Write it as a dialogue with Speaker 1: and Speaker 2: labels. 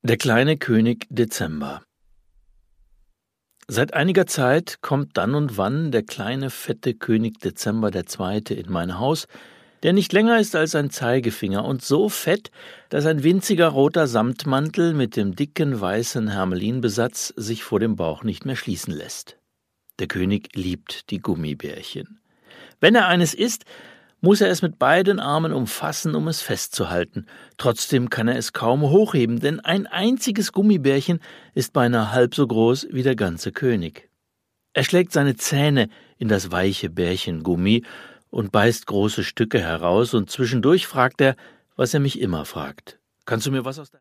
Speaker 1: Der kleine König Dezember. Seit einiger Zeit kommt dann und wann der kleine fette König Dezember II. In mein Haus, der nicht länger ist als ein Zeigefinger und so fett, dass ein winziger roter Samtmantel mit dem dicken weißen Hermelinbesatz sich vor dem Bauch nicht mehr schließen lässt. Der König liebt die Gummibärchen. Wenn er eines isst, muss er es mit beiden Armen umfassen, um es festzuhalten. Trotzdem kann er es kaum hochheben, denn ein einziges Gummibärchen ist beinahe halb so groß wie der ganze König. Er schlägt seine Zähne in das weiche Bärchengummi und beißt große Stücke heraus, und zwischendurch fragt er, was er mich immer fragt: Kannst du mir was aus der